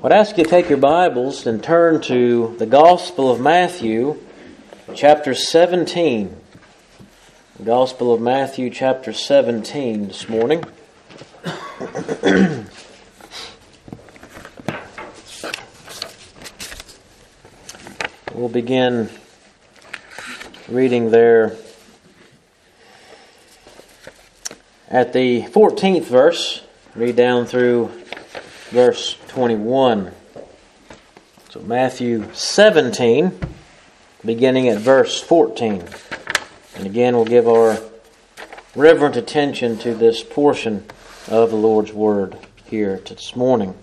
I'd ask you to take your Bibles and turn to the Gospel of Matthew, chapter 17. The Gospel of Matthew, chapter 17 this morning. We'll begin reading there at the 14th verse. Read down through verse 21. So Matthew 17, beginning at verse 14. And again, we'll give our reverent attention to this portion of the Lord's Word here this morning.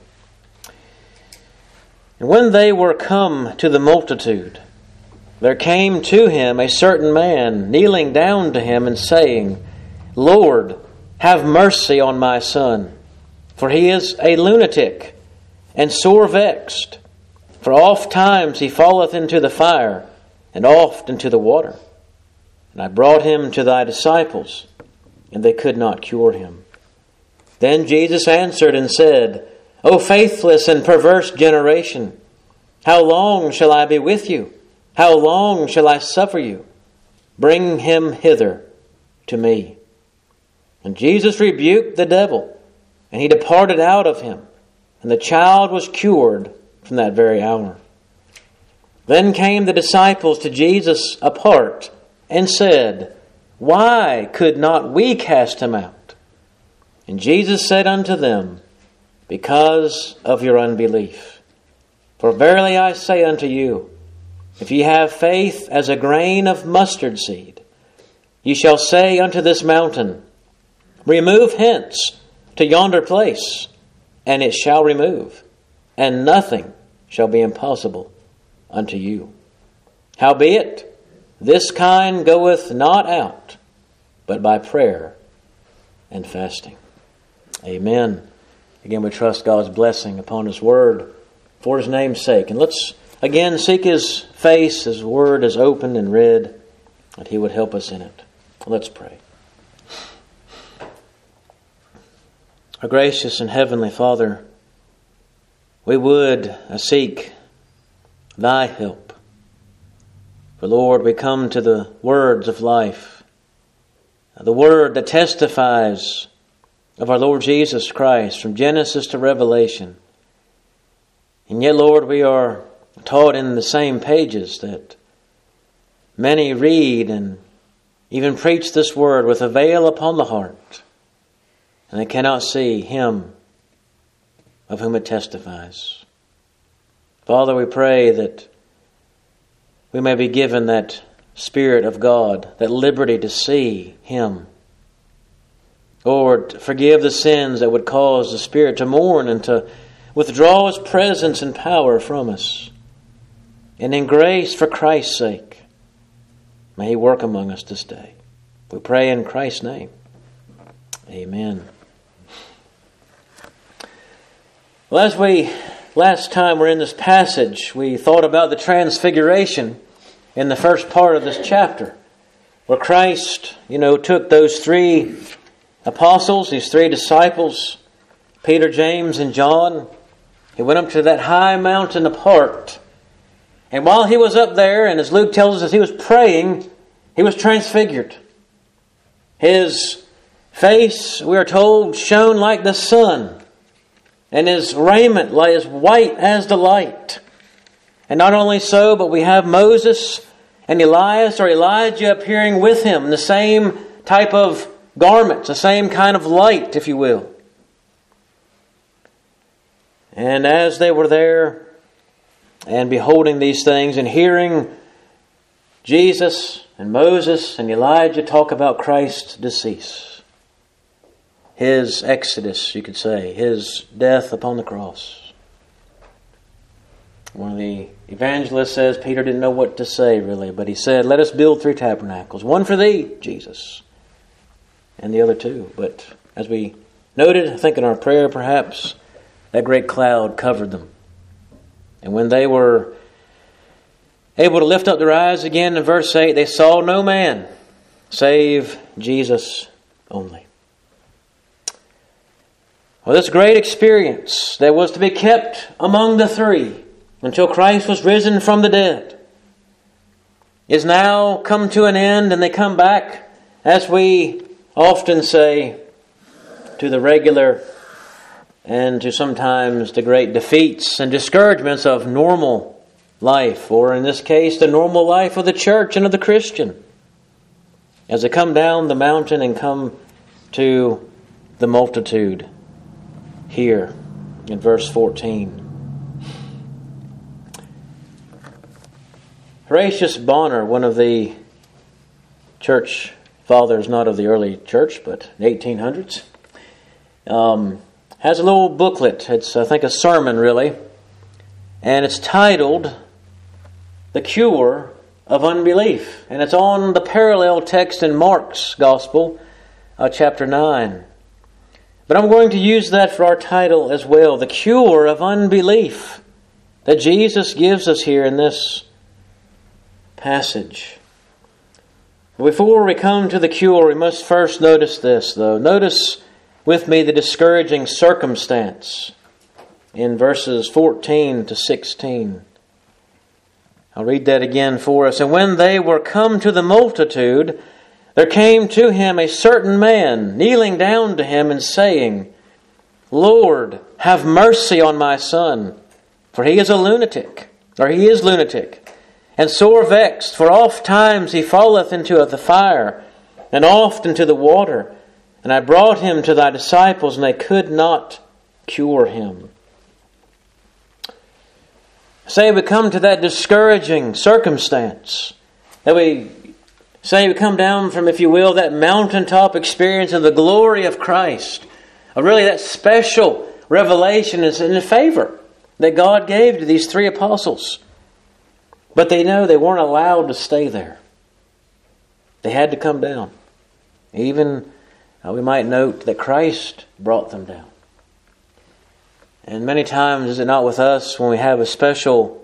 And when they were come to the multitude, there came to him a certain man, kneeling down to him and saying, Lord, have mercy on my son, for he is a lunatic, and sore vexed. For oft times he falleth into the fire, and oft into the water. And I brought him to thy disciples, and they could not cure him. Then Jesus answered and said, O faithless and perverse generation, how long shall I be with you? How long shall I suffer you? Bring him hither to me. And Jesus rebuked the devil, and he departed out of him, and the child was cured from that very hour. Then came the disciples to Jesus apart, and said, Why could not we cast him out? And Jesus said unto them, Because of your unbelief. For verily I say unto you, if ye have faith as a grain of mustard seed, ye shall say unto this mountain, Remove hence to yonder place, and it shall remove, and nothing shall be impossible unto you. Howbeit, this kind goeth not out, but by prayer and fasting. Amen. Again, we trust God's blessing upon His Word for His name's sake. And let's again seek His face, His Word is opened and read, that He would help us in it. Let's pray. Our gracious and heavenly Father, we would seek Thy help. For Lord, we come to the words of life, the Word that testifies of our Lord Jesus Christ from Genesis to Revelation. And yet, Lord, we are taught in the same pages that many read and even preach this Word with a veil upon the heart, and they cannot see Him of whom it testifies. Father, we pray that we may be given that Spirit of God, that liberty to see Him. Lord, forgive the sins that would cause the Spirit to mourn and to withdraw His presence and power from us. And in grace for Christ's sake, may He work among us this day. We pray in Christ's name. Amen. Well, as last time we're in this passage, we thought about the transfiguration in the first part of this chapter, where Christ, took those three apostles, these three disciples, Peter, James, and John. He went up to that high mountain apart. And while He was up there, and as Luke tells us, as He was praying, He was transfigured. His face, we are told, shone like the sun, and His raiment lay as white as the light. And not only so, but we have Moses and Elias or Elijah appearing with Him in the same type of garments, the same kind of light, if you will. And as they were there and beholding these things and hearing Jesus and Moses and Elijah talk about Christ's decease, His exodus, you could say, His death upon the cross. One of the evangelists says Peter didn't know what to say really, but he said, Let us build 3 tabernacles, one for Thee, Jesus, and the other 2. But as we noted, I think in our prayer perhaps, that great cloud covered them. And when they were able to lift up their eyes again in verse 8, they saw no man save Jesus only. Well, this great experience that was to be kept among the three until Christ was risen from the dead is now come to an end, and they come back, as we often say, to the regular and to sometimes the great defeats and discouragements of normal life, or in this case, the normal life of the church and of the Christian, as they come down the mountain and come to the multitude here in verse 14. Horatius Bonner, one of the church fathers, not of the early church, but 1800s, has a little booklet. It's, I think, a sermon, really. And it's titled, The Cure of Unbelief. And it's on the parallel text in Mark's Gospel, chapter 9. But I'm going to use that for our title as well. The Cure of Unbelief that Jesus gives us here in this passage. Before we come to the cure, we must first notice this, though. Notice with me the discouraging circumstance in verses 14 to 16. I'll read that again for us. And when they were come to the multitude, there came to him a certain man, kneeling down to him and saying, Lord, have mercy on my son, for he is a lunatic, or he is lunatic, and sore vexed, for oft times he falleth into the fire, and oft into the water. And I brought him to thy disciples, and they could not cure him. Say we come to that discouraging circumstance, that we say we come down from, if you will, that mountaintop experience of the glory of Christ, of really that special revelation and the favor that God gave to these three apostles. But they know they weren't allowed to stay there. They had to come down. Even, we might note that Christ brought them down. And many times, is it not with us, when we have a special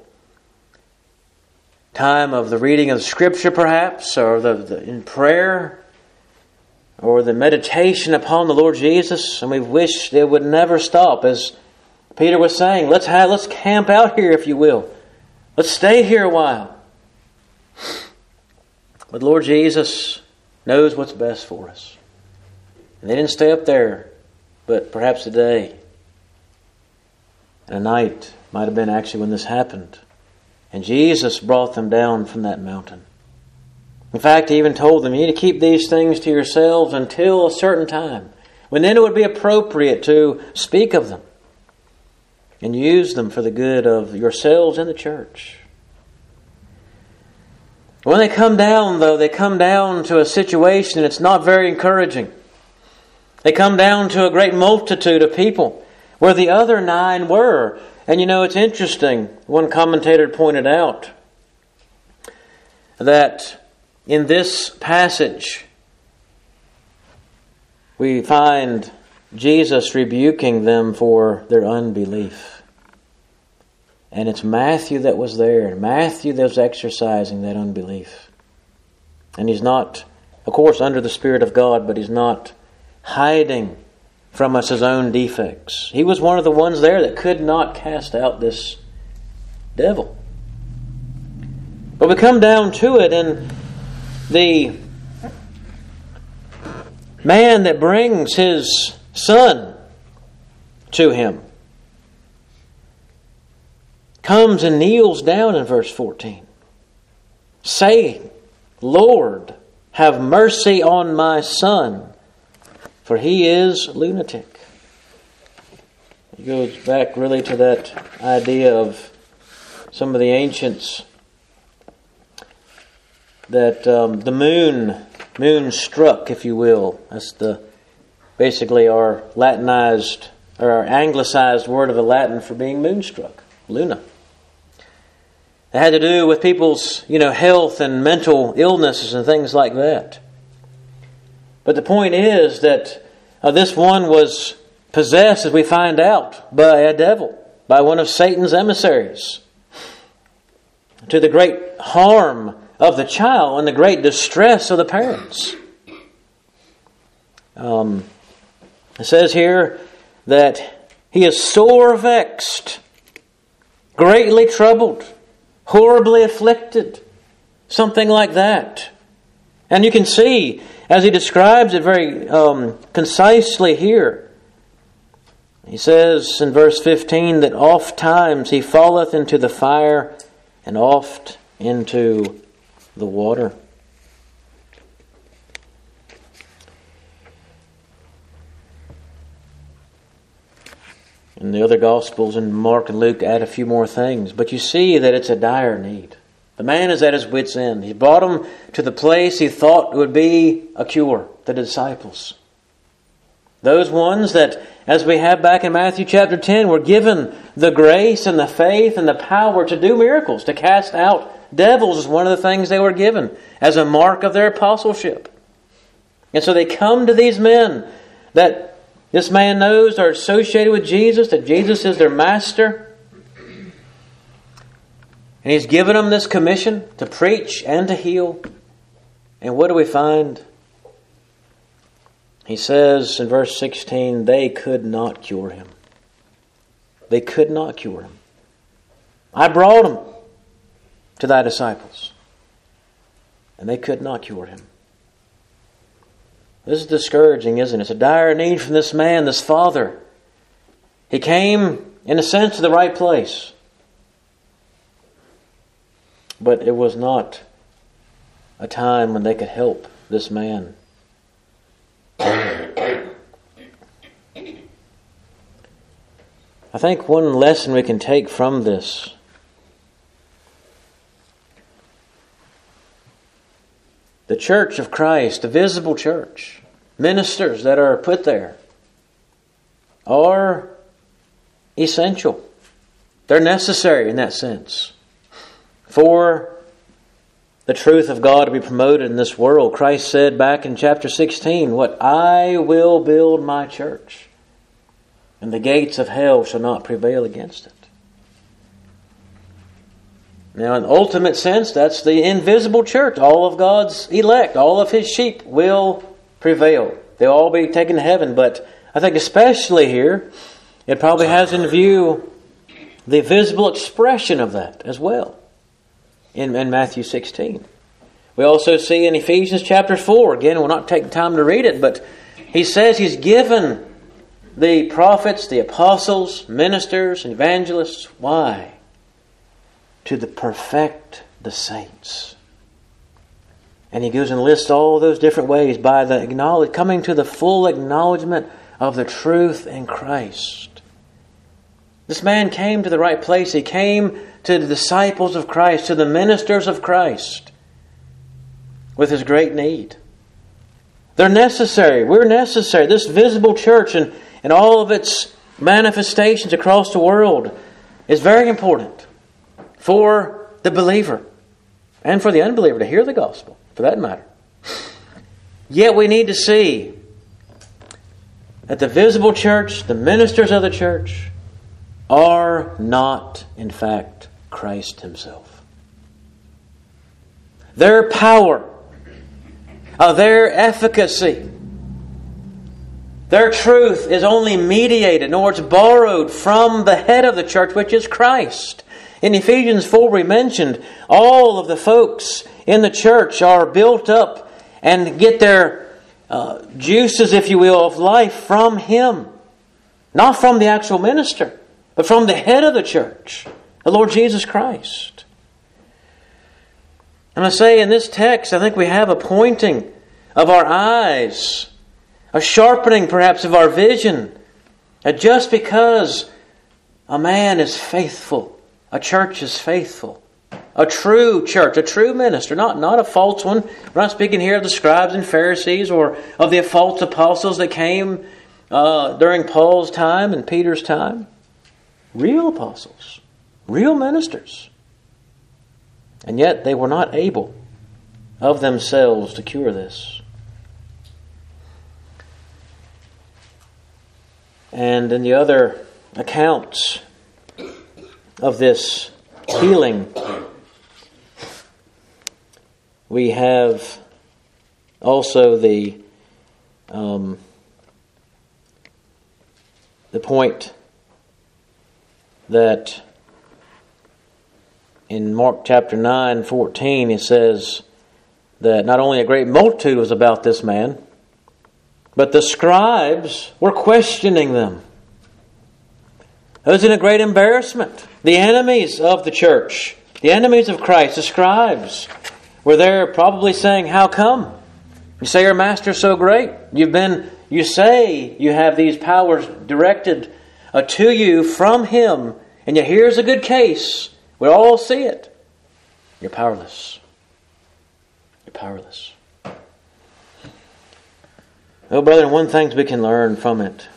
time of the reading of the Scripture perhaps, or in prayer, or the meditation upon the Lord Jesus, and we wish it would never stop. As Peter was saying, let's camp out here, if you will. Let's stay here a while. But Lord Jesus knows what's best for us. And they didn't stay up there, but perhaps a day and a night might have been actually when this happened. And Jesus brought them down from that mountain. In fact, He even told them, you need to keep these things to yourselves until a certain time, when then it would be appropriate to speak of them and use them for the good of yourselves and the church. When they come down, though, they come down to a situation that's not very encouraging. They come down to a great multitude of people where the other 9 were. And it's interesting. One commentator pointed out that in this passage we find Jesus rebuking them for their unbelief. And it's Matthew that was there. Matthew that was exercising that unbelief. And he's not, of course, under the Spirit of God, but he's not hiding from us his own defects. He was one of the ones there that could not cast out this devil. But we come down to it, and the man that brings his son to him comes and kneels down in verse 14, saying, Lord, have mercy on my son, for he is lunatic. It goes back really to that idea of some of the ancients that the moon struck, if you will. That's basically our Latinized or our anglicized word of the Latin for being moonstruck, luna. It had to do with people's, health and mental illnesses and things like that. But the point is that this one was possessed, as we find out, by a devil, by one of Satan's emissaries, to the great harm of the child and the great distress of the parents. It says here that he is sore vexed, greatly troubled, horribly afflicted, something like that. And you can see, as he describes it very concisely here, he says in verse 15 that oft times he falleth into the fire and oft into the water. And the other Gospels in Mark and Luke add a few more things. But you see that it's a dire need. The man is at his wit's end. He brought him to the place he thought would be a cure, the disciples. Those ones that, as we have back in Matthew chapter 10, were given the grace and the faith and the power to do miracles, to cast out devils is one of the things they were given as a mark of their apostleship. And so they come to these men that this man knows are associated with Jesus, that Jesus is their master. And he's given them this commission to preach and to heal. And what do we find? He says in verse 16, they could not cure him. They could not cure him. I brought him to thy disciples, and they could not cure him. This is discouraging, isn't it? It's a dire need from this man, this father. He came, in a sense, to the right place. But it was not a time when they could help this man. I think one lesson we can take from this the church of Christ, the visible church, ministers that are put there are essential. They're necessary in that sense. For the truth of God to be promoted in this world, Christ said back in chapter 16, what? I will build my church, and the gates of hell shall not prevail against it. Now, in the ultimate sense, that's the invisible church. All of God's elect, all of His sheep will prevail. They'll all be taken to heaven. But I think especially here, it probably has in view the visible expression of that as well in Matthew 16. We also see in Ephesians chapter 4, again, we'll not take time to read it, but he says He's given the prophets, the apostles, ministers, and evangelists. Why? To perfect the saints. And he goes and lists all those different ways by the coming to the full acknowledgement of the truth in Christ. This man came to the right place. He came to the disciples of Christ, to the ministers of Christ, with his great need. They're necessary. We're necessary. This visible church and all of its manifestations across the world is very important for the believer and for the unbeliever to hear the gospel, for that matter. Yet we need to see that the visible church, the ministers of the church, are not, in fact, Christ Himself. Their power, their efficacy, their truth is only mediated, nor it's borrowed from the head of the church, which is Christ. In Ephesians 4 we mentioned all of the folks in the church are built up and get their juices, if you will, of life from Him. Not from the actual minister, but from the head of the church, the Lord Jesus Christ. And I say in this text, I think we have a pointing of our eyes, a sharpening perhaps of our vision, that just because a man is faithful, a church is faithful, a true church, a true minister, not a false one. We're not speaking here of the scribes and Pharisees or of the false apostles that came during Paul's time and Peter's time. Real apostles, real ministers. And yet they were not able of themselves to cure this. And in the other accounts of this healing, we have also the the point that in Mark chapter 9:14 it says that not only a great multitude was about this man, but the scribes were questioning them. It was in a great embarrassment. The enemies of the church, the enemies of Christ, the scribes, were there probably saying, "How come? You say your master's so great. You say you have these powers directed to you from Him, and yet here's a good case. We all see it. You're powerless. You're powerless." Oh, brethren, one of the things we can learn from it,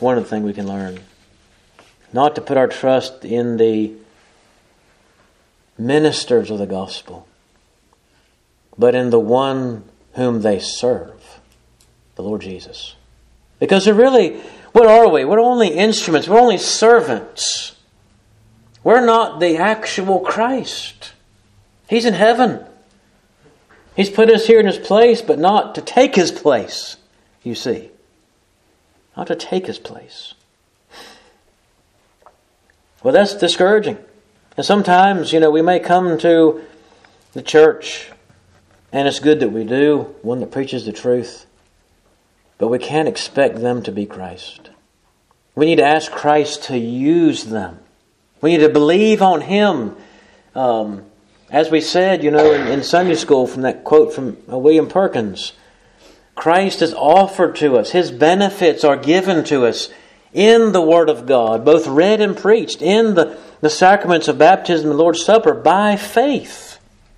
not to put our trust in the ministers of the gospel, but in the one whom they serve, the Lord Jesus. Because they're really, what are we? We're only instruments. We're only servants. We're not the actual Christ. He's in heaven. He's put us here in His place, but not to take His place, you see. Not to take His place. Well, that's discouraging. And sometimes, we may come to the church, and it's good that we do, one that preaches the truth, but we can't expect them to be Christ. We need to ask Christ to use them. We need to believe on Him. As we said, in Sunday school from that quote from William Perkins, Christ is offered to us. His benefits are given to us in the Word of God, both read and preached, in the sacraments of baptism and the Lord's Supper, by faith.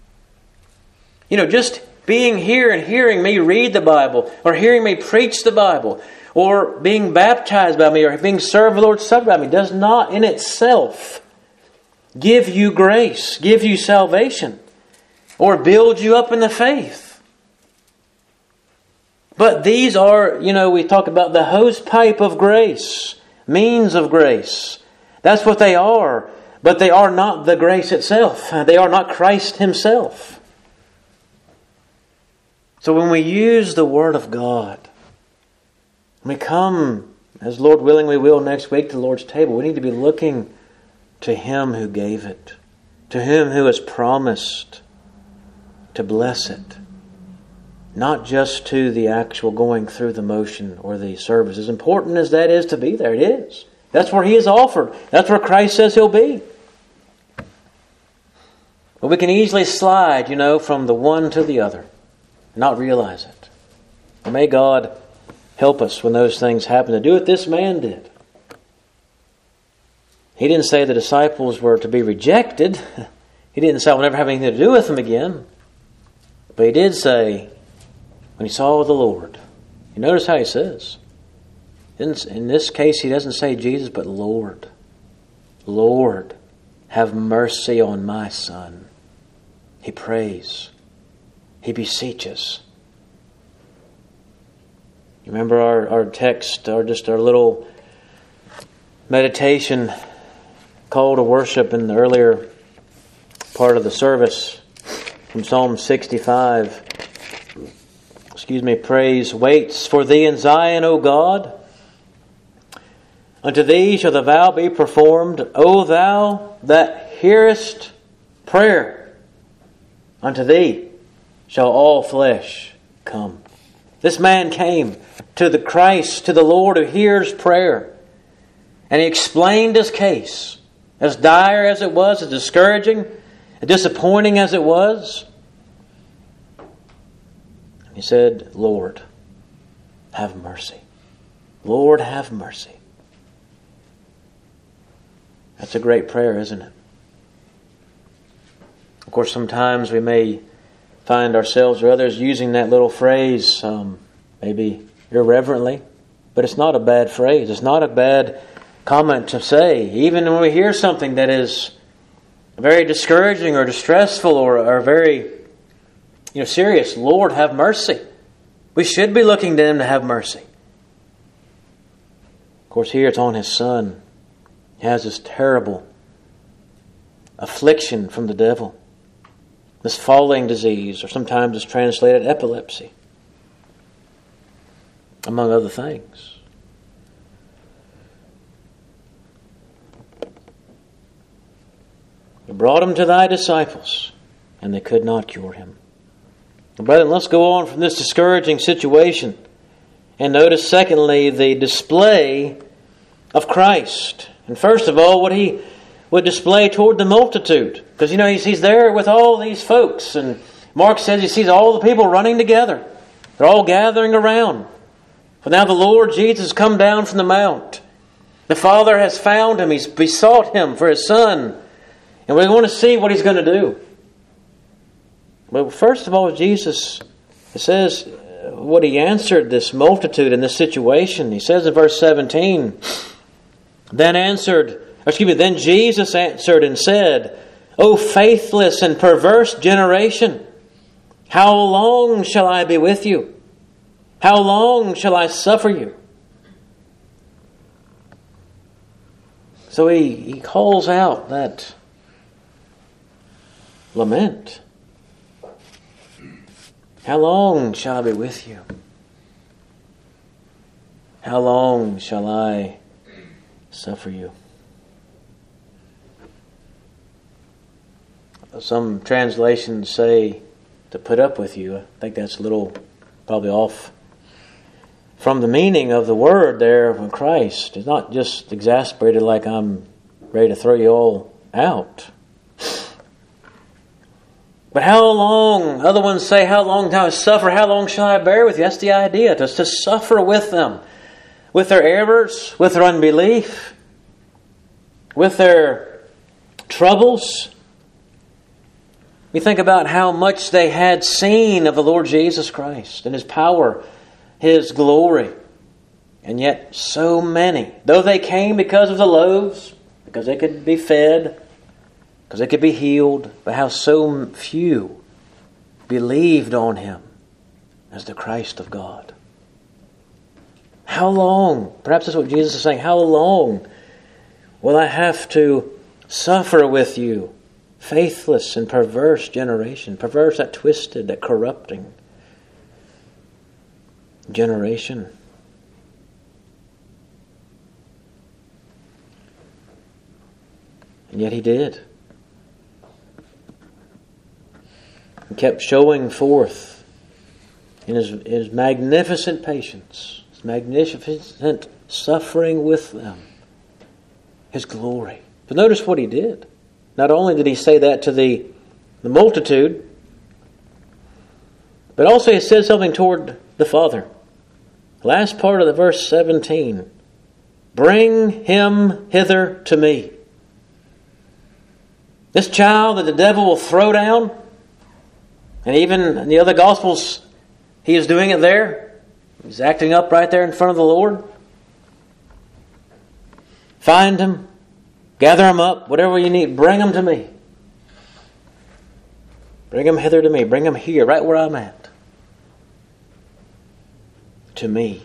Just being here and hearing me read the Bible, or hearing me preach the Bible, or being baptized by me, or being served the Lord's Supper by me, does not in itself give you grace, give you salvation, or build you up in the faith. But these are, we talk about the hose pipe of grace, means of grace. That's what they are. But they are not the grace itself. They are not Christ Himself. So when we use the Word of God, when we come, as Lord willing we will next week, to the Lord's table, we need to be looking to Him who gave it, to Him who has promised to bless it. Not just to the actual going through the motion or the service. As important as that is to be there, it is. That's where He is offered. That's where Christ says He'll be. But we can easily slide, from the one to the other and not realize it. And may God help us when those things happen to do what this man did. He didn't say the disciples were to be rejected. He didn't say, "I'll never have anything to do with them again." But He did say, when He saw the Lord, you notice how He says. In this case, He doesn't say Jesus, but Lord. Lord, have mercy on my son. He prays. He beseeches. You remember our text, or just our little meditation call to worship in the earlier part of the service from Psalm 65. Praise waits for thee in Zion, O God. Unto thee shall the vow be performed, O thou that hearest prayer. Unto thee shall all flesh come. This man came to the Christ, to the Lord who hears prayer. And he explained his case. As dire as it was, as discouraging, as disappointing as it was. He said, Lord, have mercy. Lord, have mercy. That's a great prayer, isn't it? Of course, sometimes we may find ourselves or others using that little phrase, maybe irreverently, but it's not a bad phrase. It's not a bad comment to say. Even when we hear something that is very discouraging or distressful or very serious, Lord, have mercy. We should be looking to Him to have mercy. Of course, here it's on His Son. He has this terrible affliction from the devil. This falling disease, or sometimes it's translated epilepsy, among other things. You brought him to thy disciples, and they could not cure him. Brethren, let's go on from this discouraging situation and notice, secondly, the display of Christ. And first of all, what he would display toward the multitude. Because, he's there with all these folks. And Mark says he sees all the people running together. They're all gathering around. For now the Lord Jesus has come down from the mount. The Father has found him. He's besought him for his Son. And we're going to see what he's going to do. But first of all, Jesus, it says what he answered this multitude in this situation. He says in verse 17, Then Jesus answered and said, O faithless and perverse generation, how long shall I be with you? How long shall I suffer you? So he calls out that lament. How long shall I be with you? How long shall I suffer you? Some translations say to put up with you. I think that's a little probably off from the meaning of the word there when Christ is not just exasperated like I'm ready to throw you all out. But how long? Other ones say, how long shall I suffer? How long shall I bear with you? That's the idea, to suffer with them. With their errors, with their unbelief, with their troubles. We think about how much they had seen of the Lord Jesus Christ and His power, His glory. And yet so many, though they came because of the loaves, because they could be fed, because they could be healed, but how so few believed on Him as the Christ of God. How long? Perhaps that's what Jesus is saying. How long will I have to suffer with you, faithless and perverse generation? Perverse, that twisted, that corrupting generation. And yet He did. He kept showing forth in His magnificent patience, His magnificent suffering with them, His glory. But notice what He did. Not only did He say that to the multitude, but also He said something toward the Father. Last part of the verse 17. Bring him hither to me. This child that the devil will throw down, and even in the other Gospels, he is doing it there. He's acting up right there in front of the Lord. Find him. Gather him up. Whatever you need, bring him to me. Bring him hither to me. Bring him here, right where I'm at. To me.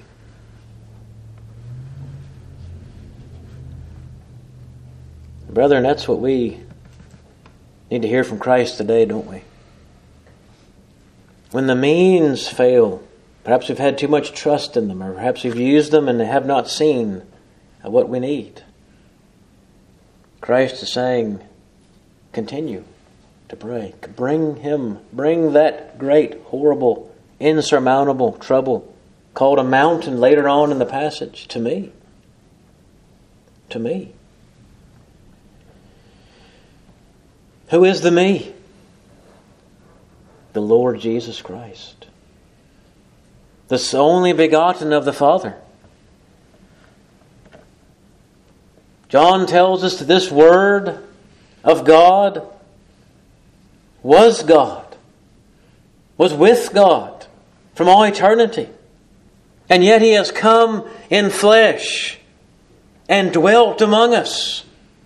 Brethren, that's what we need to hear from Christ today, don't we? When the means fail, perhaps we've had too much trust in them, or perhaps we've used them and have not seen what we need. Christ is saying, continue to pray. Bring him, bring that great, horrible, insurmountable trouble called a mountain later on in the passage to me. To me. Who is the me? The Lord Jesus Christ. The only begotten of the Father. John tells us that this Word of God was God, was with God from all eternity. And yet He has come in flesh and dwelt among us.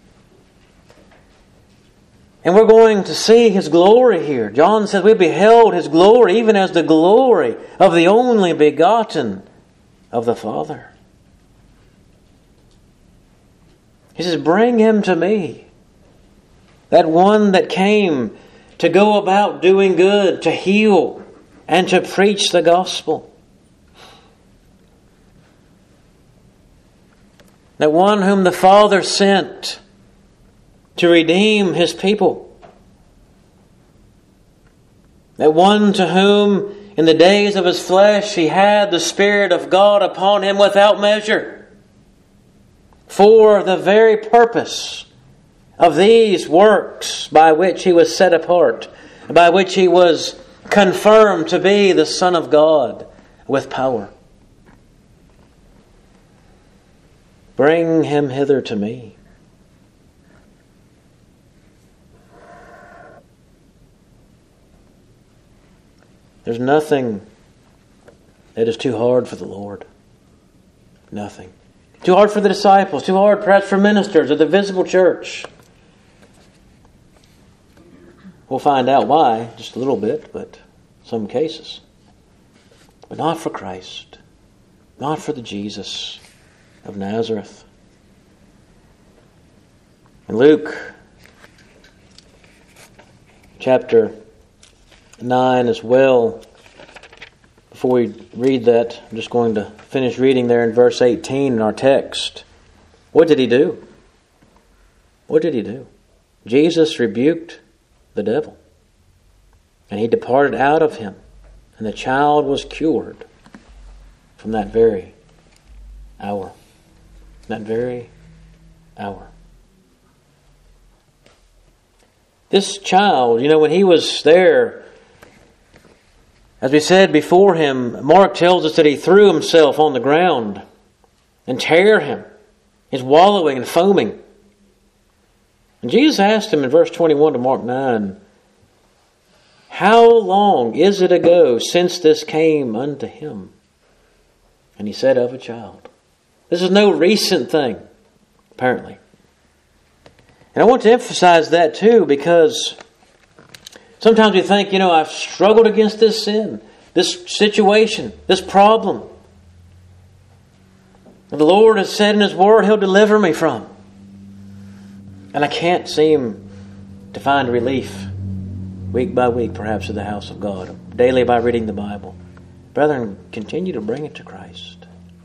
And we're going to see His glory here. John says we beheld His glory even as the glory of the only begotten of the Father. He says, bring him to me. That one that came to go about doing good, to heal, and to preach the gospel. That one whom the Father sent to redeem His people. That one to whom in the days of His flesh He had the Spirit of God upon Him without measure, for the very purpose of these works by which He was set apart, by which He was confirmed to be the Son of God with power. Bring him hither to me. There's nothing that is too hard for the Lord. Nothing. Too hard for the disciples, too hard perhaps for ministers of the visible church. We'll find out why, just a little bit, but some cases. But not for Christ. Not for the Jesus of Nazareth. In Luke chapter 9 as well, before we read that, I'm just going to finish reading there in verse 18 in our text. What did He do? What did He do? Jesus rebuked the devil, and he departed out of him, and the child was cured from that very hour. That very hour. This child, when he was there, as we said before him, Mark tells us that he threw himself on the ground and tear him. He's wallowing and foaming. And Jesus asked him in verse 21 to Mark 9, how long is it ago since this came unto him? And he said, of a child. This is no recent thing, apparently. And I want to emphasize that too, because sometimes we think, I've struggled against this sin, this situation, this problem. The Lord has said in His Word He'll deliver me from. And I can't seem to find relief week by week, perhaps, in the house of God, daily by reading the Bible. Brethren, continue to bring it to Christ.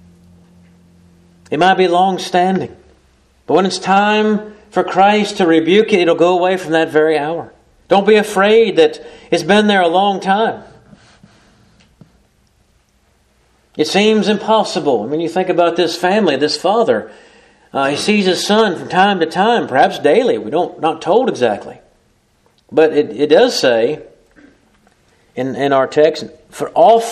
It might be long-standing, but when it's time for Christ to rebuke it, it'll go away from that very hour. Don't be afraid that it's been there a long time. It seems impossible. You think about this family, this father. He sees his son from time to time, perhaps daily. Not told exactly. But it does say in our text, for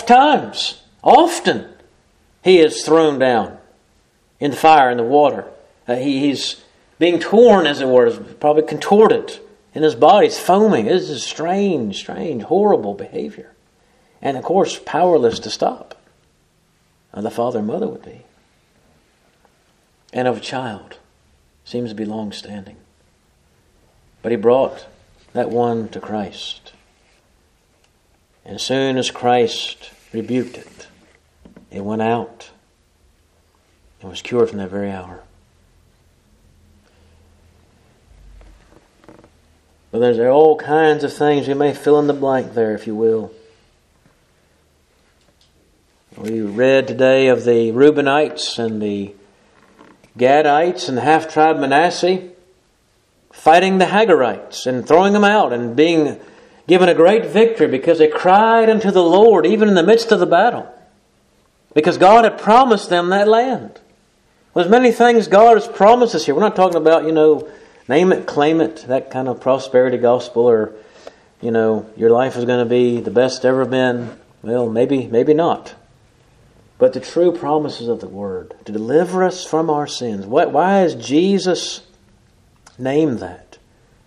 often he is thrown down in the fire, in the water. He's being torn, as it were, probably contorted in his body. It's foaming. This is strange, horrible behavior. And of course, powerless to stop. The father and mother would be. And of a child. Seems to be long-standing. But he brought that one to Christ. And as soon as Christ rebuked it, it went out and was cured from that very hour. But there's all kinds of things. We may fill in the blank there, if you will. We read today of the Reubenites and the Gadites and the half-tribe Manasseh fighting the Hagarites and throwing them out and being given a great victory because they cried unto the Lord even in the midst of the battle. Because God had promised them that land. Well, there's many things God has promised us here. We're not talking about, name it, claim it, that kind of prosperity gospel, or, your life is going to be the best it's ever been. Well, maybe not. But the true promises of the Word, to deliver us from our sins. Why has Jesus named that?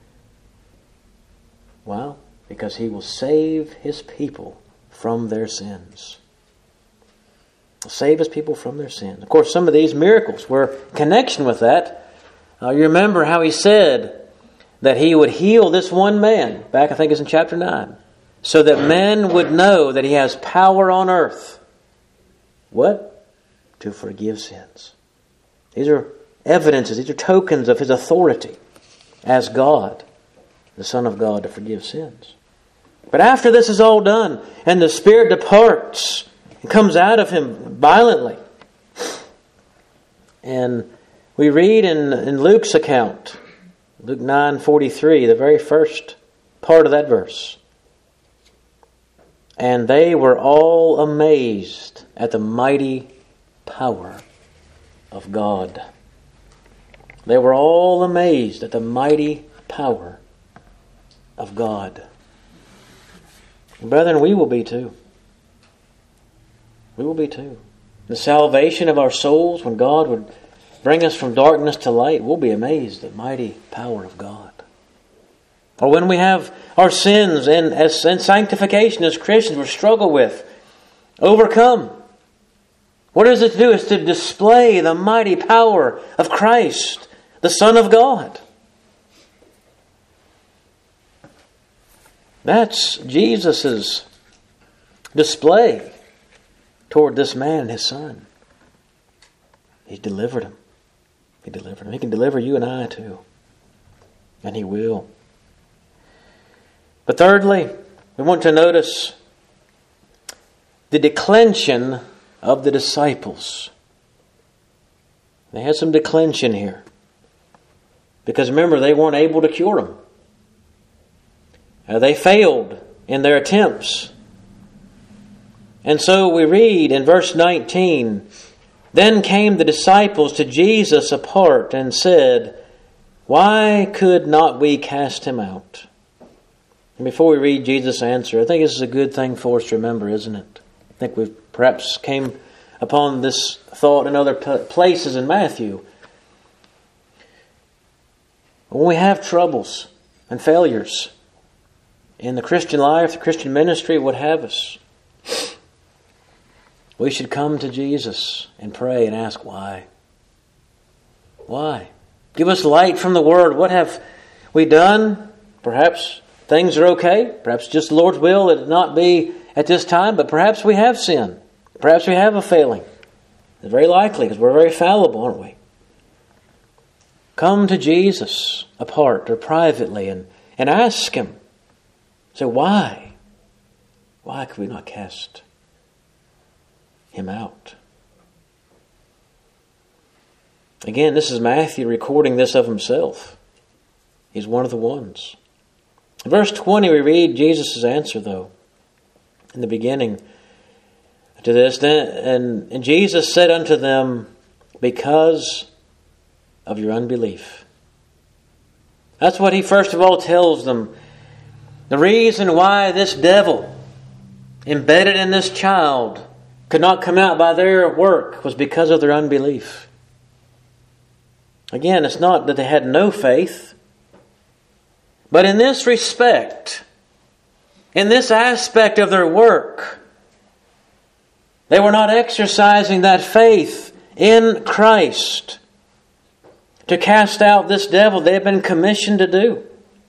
Well, because He will save His people from their sins. He'll save His people from their sins. Of course, some of these miracles were in connection with that. You remember how He said that He would heal this one man, back I think it's in chapter 9, so that men would know that He has power on earth. What? To forgive sins. These are evidences, these are tokens of His authority as God, the Son of God, to forgive sins. But after this is all done, and the Spirit departs and comes out of Him violently, and we read in Luke's account Luke 9:43, the very first part of that verse. And they were all amazed at the mighty power of God. They were all amazed at the mighty power of God. Brethren, we will be too. We will be too. The salvation of our souls, when God would bring us from darkness to light, we'll be amazed at the mighty power of God. Or when we have our sins and sanctification as Christians we struggle with, overcome. What is it to do? It's to display the mighty power of Christ, the Son of God. That's Jesus' display toward this man and his son. He delivered him. He delivered him. He can deliver you and I too. And He will. But thirdly, we want to notice the declension of the disciples. They had some declension here. Because remember, they weren't able to cure him. They failed in their attempts. And so we read in verse 19, Then came the disciples to Jesus apart and said, Why could not we cast him out? And before we read Jesus' answer, I think this is a good thing for us to remember, isn't it? I think we've perhaps came upon this thought in other places in Matthew. When we have troubles and failures in the Christian life, the Christian ministry, what have us, we should come to Jesus and pray and ask why. Why? Give us light from the Word. What have we done? Perhaps things are okay. Perhaps just the Lord's will that it not be at this time. But perhaps we have sinned. Perhaps we have a failing. It's very likely because we're very fallible, aren't we? Come to Jesus apart or privately and ask Him. Say, why? Why could we not cast him out? Again, this is Matthew recording this of himself. He's one of the ones. In verse 20 we read Jesus' answer though. In the beginning to this. And Jesus said unto them, Because of your unbelief. That's what He first of all tells them. The reason why this devil embedded in this child could not come out by their work was because of their unbelief. Again, it's not that they had no faith, but in this respect, in this aspect of their work, they were not exercising that faith in Christ to cast out this devil they had been commissioned to do.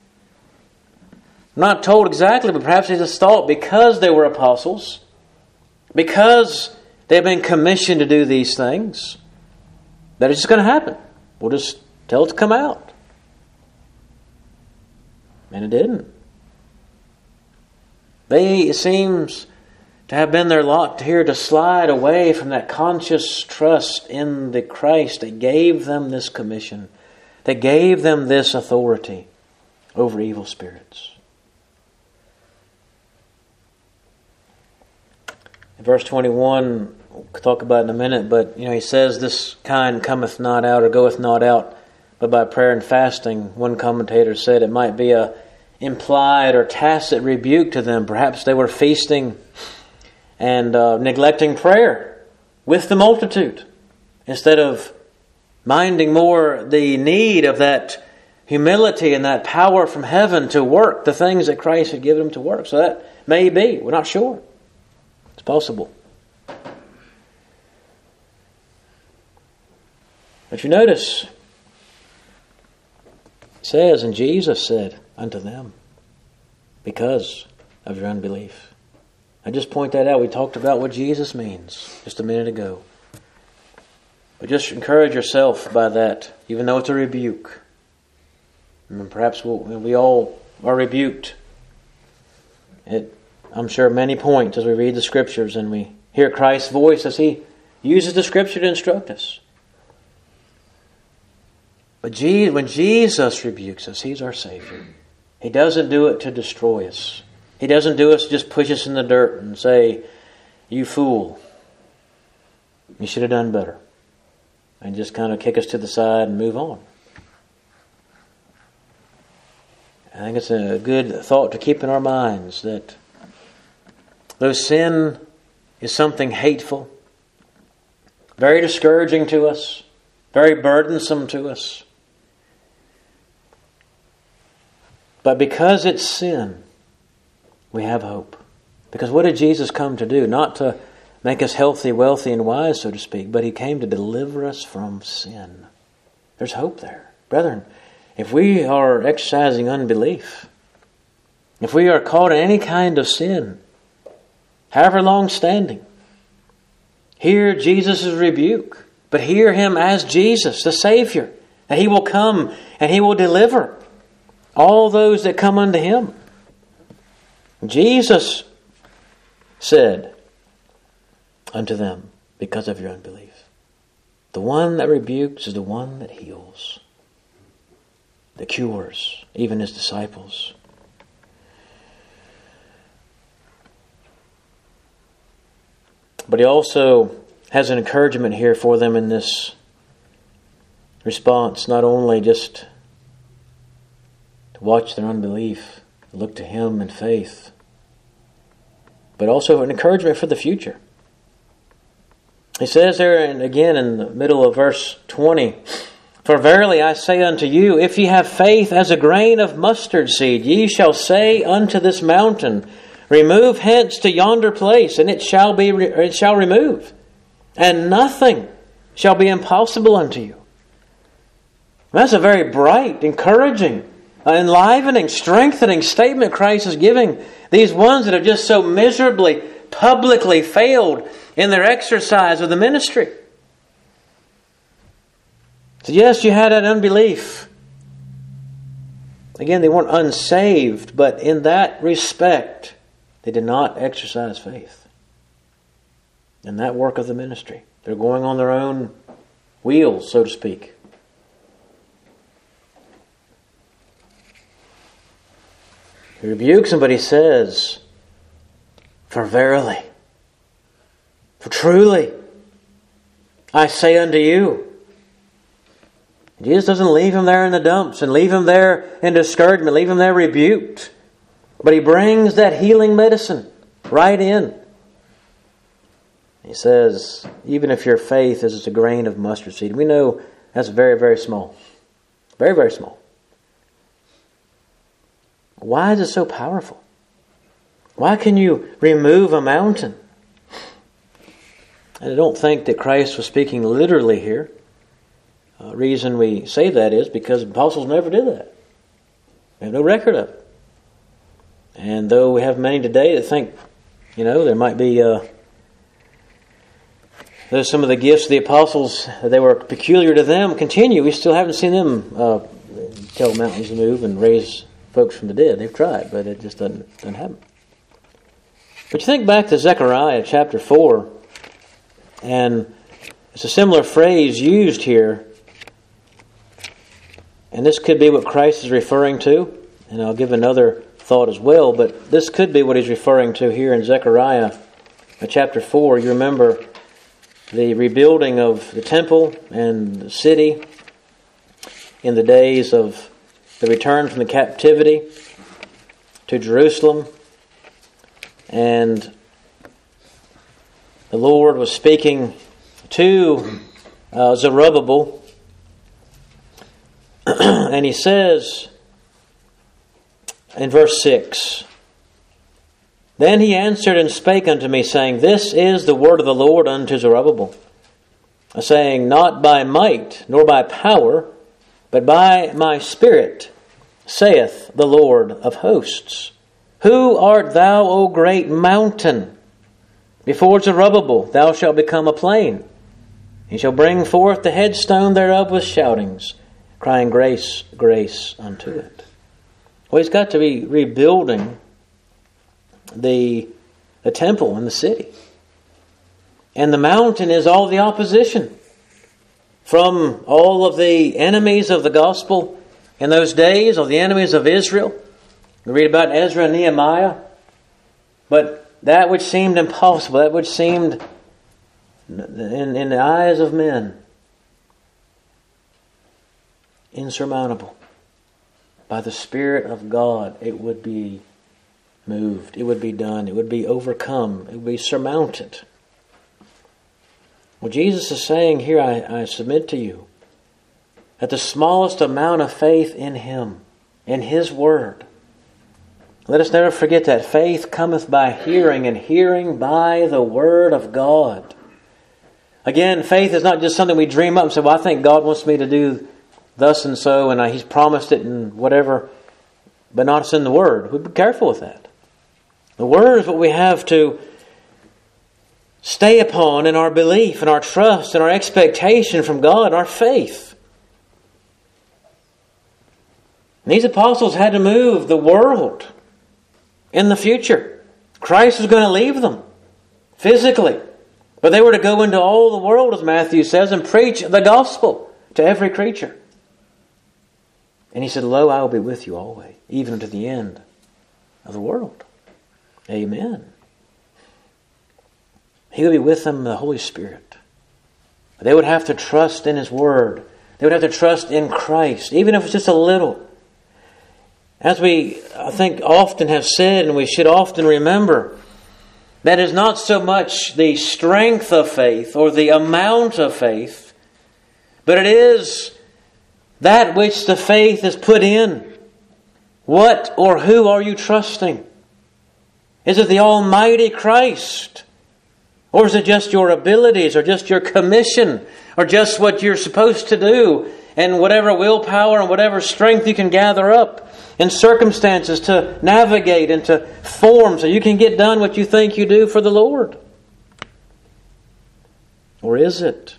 I'm not told exactly, but perhaps they just thought because they were apostles, because they've been commissioned to do these things, that it's just going to happen. We'll just tell it to come out. And it didn't. It seems to have been their lot here to slide away from that conscious trust in the Christ that gave them this commission, that gave them this authority over evil spirits. In verse 21, we'll talk about it in a minute, but he says, This kind cometh not out or goeth not out, but by prayer and fasting. One commentator said it might be a implied or tacit rebuke to them. Perhaps they were feasting and neglecting prayer with the multitude, instead of minding more the need of that humility and that power from heaven to work the things that Christ had given them to work. So that may be. We're not sure. It's possible. But you notice, it says, and Jesus said unto them, Because of your unbelief. I just point that out. We talked about what Jesus means just a minute ago. But just encourage yourself by that, even though it's a rebuke. And perhaps we all are rebuked at, I'm sure, many points as we read the Scriptures and we hear Christ's voice as He uses the Scripture to instruct us. But when Jesus rebukes us, He's our Savior. He doesn't do it to destroy us. He doesn't do it to just push us in the dirt and say, "You fool. You should have done better." And just kind of kick us to the side and move on. I think it's a good thought to keep in our minds that though sin is something hateful, very discouraging to us, very burdensome to us, but because it's sin, we have hope. Because what did Jesus come to do? Not to make us healthy, wealthy, and wise, so to speak, but He came to deliver us from sin. There's hope there. Brethren, if we are exercising unbelief, if we are caught in any kind of sin, however long standing, hear Jesus' rebuke, but hear Him as Jesus, the Savior, that He will come and He will deliver all those that come unto Him. Jesus said unto them, because of your unbelief, the one that rebukes is the one that heals, that cures, even His disciples. But He also has an encouragement here for them in this response, not only just to watch their unbelief, look to Him in faith, but also an encouragement for the future. He says there, and again in the middle of verse 20, "For verily I say unto you, if ye have faith as a grain of mustard seed, ye shall say unto this mountain, Remove hence to yonder place, and it shall remove, and nothing shall be impossible unto you." That's a very bright, encouraging, enlivening, strengthening statement Christ is giving these ones that have just so miserably, publicly failed in their exercise of the ministry. So yes, you had that unbelief. Again, they weren't unsaved, but in that respect, they did not exercise faith in that work of the ministry. They're going on their own wheels, so to speak. He rebukes them, but He says, "For verily, for truly, I say unto you." Jesus doesn't leave him there in the dumps and leave him there in discouragement, leave him there rebuked. But He brings that healing medicine right in. He says, even if your faith is a grain of mustard seed, we know that's very, very small. Very, very small. Why is it so powerful? Why can you remove a mountain? And I don't think that Christ was speaking literally here. The reason we say that is because the apostles never did that. We have no record of it. And though we have many today that think, there might be there's some of the gifts of the apostles that they were peculiar to them continue. We still haven't seen them tell mountains to move and raise folks from the dead. They've tried, but it just doesn't happen. But you think back to Zechariah chapter 4, and it's a similar phrase used here. And this could be what Christ is referring to. And I'll give another thought as well, but this could be what He's referring to here in Zechariah chapter 4. You remember the rebuilding of the temple and the city in the days of the return from the captivity to Jerusalem. And the Lord was speaking to Zerubbabel, and He says in verse 6, "Then he answered and spake unto me, saying, This is the word of the Lord unto Zerubbabel, saying, Not by might, nor by power, but by my Spirit, saith the Lord of hosts. Who art thou, O great mountain? Before Zerubbabel thou shalt become a plain. He shall bring forth the headstone thereof with shoutings, crying, Grace, grace unto it." Well, He's got to be rebuilding the temple and the city. And the mountain is all the opposition. from all of the enemies of the gospel in those days, or the enemies of Israel. We read about Ezra and Nehemiah. But that which seemed impossible, that which seemed in the eyes of men insurmountable, by the Spirit of God, it would be moved, it would be done, it would be overcome, it would be surmounted. Well, Jesus is saying here, I submit to you, that the smallest amount of faith in Him, in His Word, let us never forget that faith cometh by hearing, and hearing by the Word of God. Again, faith is not just something we dream up and say, well, I think God wants me to do thus and so, and He's promised it and whatever, but not it's in the Word. We'd be careful with that. The Word is what we have to stay upon in our belief and our trust and our expectation from God, our faith. And these apostles had to move the world in the future. Christ was going to leave them physically. But they were to go into all the world, as Matthew says, and preach the gospel to every creature. And He said, lo, I will be with you always, even unto the end of the world. Amen. He would be with them in the Holy Spirit. They would have to trust in His Word. They would have to trust in Christ, even if it's just a little. As we, I think, often have said, and we should often remember, that is not so much the strength of faith or the amount of faith, but it is that which the faith is put in. What or who are you trusting? Is it the Almighty Christ? Or is it just your abilities, or just your commission, or just what you're supposed to do, and whatever willpower and whatever strength you can gather up in circumstances to navigate and to form so you can get done what you think you do for the Lord? Or is it,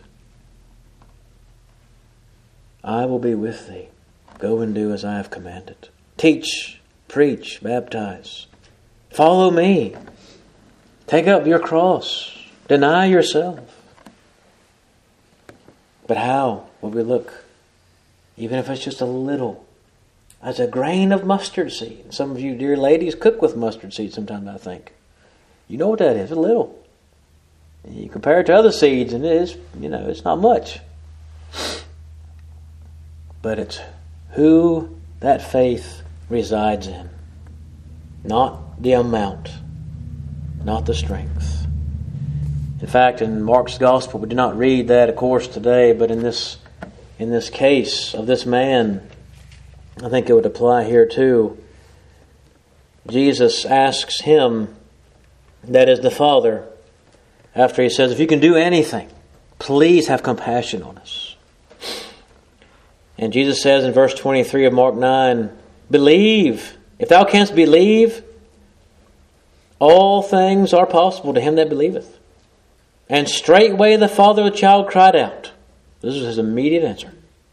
I will be with thee. Go and do as I have commanded. Teach, preach, baptize. Follow me. Take up your cross. Deny yourself. But how will we look? Even if it's just a little. As a grain of mustard seed. Some of you dear ladies cook with mustard seed sometimes, I think. You know what that is, a little. You compare it to other seeds and it is, it's not much. But it's who that faith resides in. Not the amount. Not the strength. In fact, in Mark's Gospel, we do not read that, of course, today, but in this case of this man, I think it would apply here too. Jesus asks him, that is the Father, after He says, if you can do anything, please have compassion on us. And Jesus says in verse 23 of Mark 9, believe. If thou canst believe, all things are possible to him that believeth. And straightway the father of the child cried out. This is his immediate answer.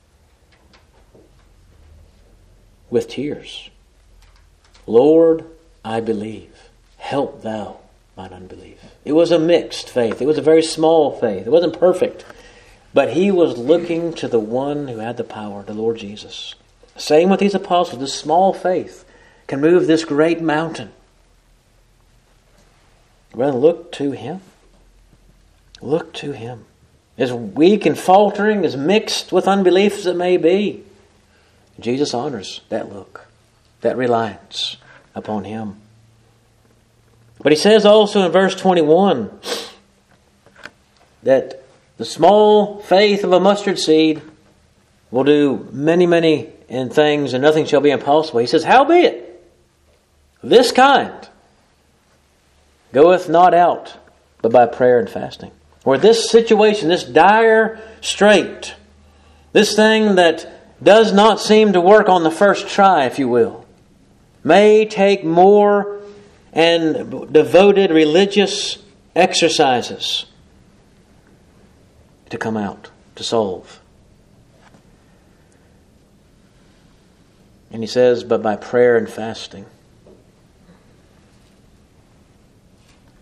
With tears. Lord, I believe. Help thou mine unbelief. It was a mixed faith. It was a very small faith. It wasn't perfect. But he was looking to the one who had the power, the Lord Jesus. Same with these apostles. This small faith can move this great mountain. Well, look to Him. Look to Him. As weak and faltering, as mixed with unbelief as it may be, Jesus honors that look, that reliance upon Him. But He says also in verse 21 that the small faith of a mustard seed will do many, many things, and nothing shall be impossible. He says, howbeit, this kind goeth not out, but by prayer and fasting. Or this situation, this dire strait, this thing that does not seem to work on the first try, if you will, may take more and devoted religious exercises to come out, to solve. And he says, but by prayer and fasting.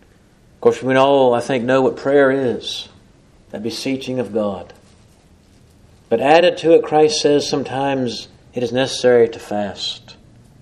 Of course, we all, I think, know what prayer is. That beseeching of God. But added to it, Christ says sometimes it is necessary to fast.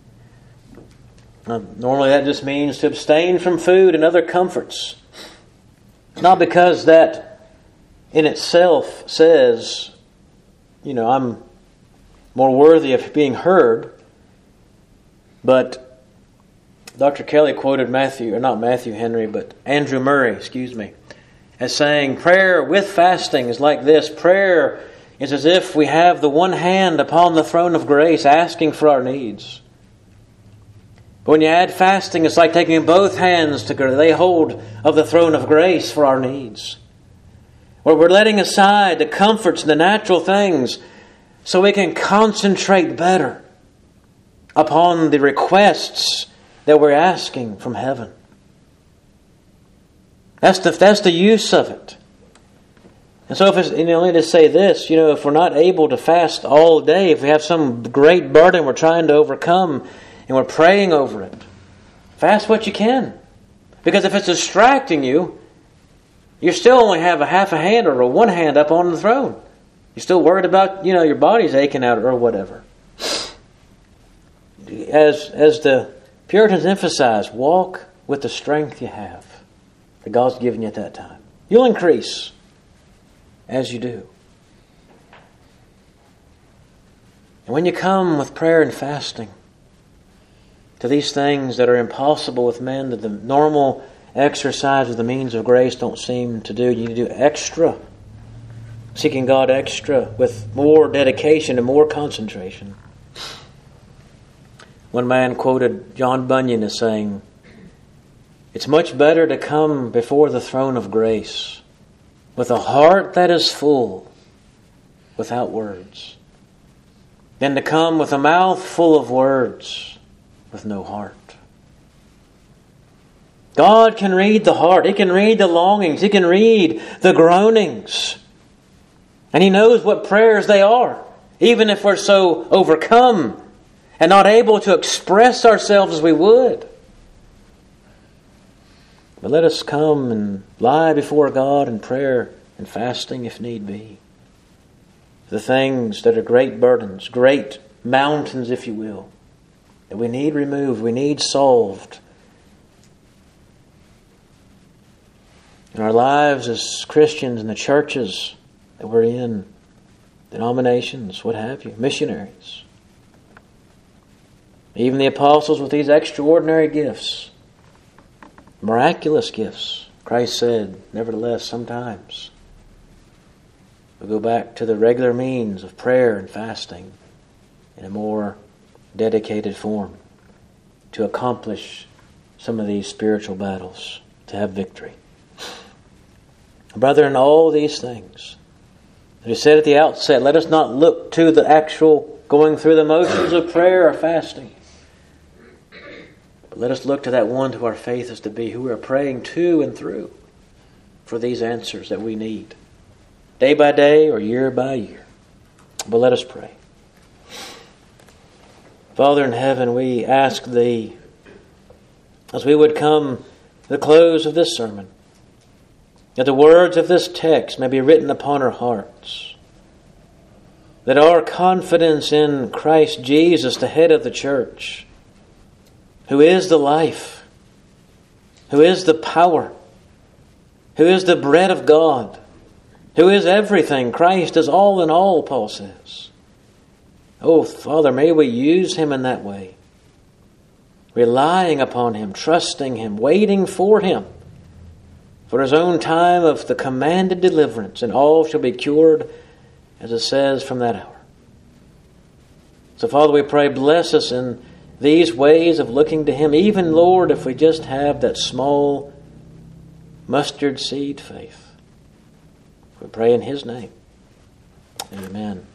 Now, normally that just means to abstain from food and other comforts. Not because that in itself says, I'm more worthy of being heard. But Dr. Kelly quoted Andrew Murray, as saying, prayer with fasting is like this. Prayer is as if we have the one hand upon the throne of grace asking for our needs. But when you add fasting, it's like taking both hands to lay hold of the throne of grace for our needs. Where we're letting aside the comforts and the natural things so we can concentrate better upon the requests that we're asking from heaven. That's the use of it. And so if it's, only to say this, if we're not able to fast all day, if we have some great burden we're trying to overcome and we're praying over it, fast what you can. Because if it's distracting you, you still only have a half a hand or one hand up on the throne. You're still worried about, your body's aching out or whatever. As the Puritans emphasize, walk with the strength you have that God's given you at that time. You'll increase as you do. And when you come with prayer and fasting to these things that are impossible with men, that the normal exercise of the means of grace don't seem to do, you need to do extra, seeking God extra with more dedication and more concentration. One man quoted John Bunyan as saying, "It's much better to come before the throne of grace with a heart that is full without words, than to come with a mouth full of words with no heart." God can read the heart. He can read the longings. He can read the groanings. And He knows what prayers they are, even if we're so overcome and not able to express ourselves as we would. But let us come and lie before God in prayer and fasting if need be. The things that are great burdens, great mountains, if you will, that we need removed, we need solved in our lives as Christians in the churches that we're in, denominations, what have you, missionaries. Even the apostles with these extraordinary gifts, miraculous gifts, Christ said, nevertheless, sometimes we'll go back to the regular means of prayer and fasting in a more dedicated form to accomplish some of these spiritual battles, to have victory. Brother, in all these things, as I said at the outset, let us not look to the actual going through the motions of prayer or fasting. But let us look to that one who our faith is to be, who we are praying to and through for these answers that we need, day by day or year by year. But let us pray. Father in heaven, we ask Thee, as we would come to the close of this sermon, that the words of this text may be written upon our hearts, that our confidence in Christ Jesus, the head of the church, who is the life, who is the power, who is the bread of God, who is everything. Christ is all in all, Paul says. Oh, Father, may we use Him in that way, relying upon Him, trusting Him, waiting for Him, for His own time of the commanded deliverance, and all shall be cured, as it says, from that hour. So, Father, we pray, bless us in these ways of looking to Him, even, Lord, if we just have that small mustard seed faith. We pray in His name. Amen.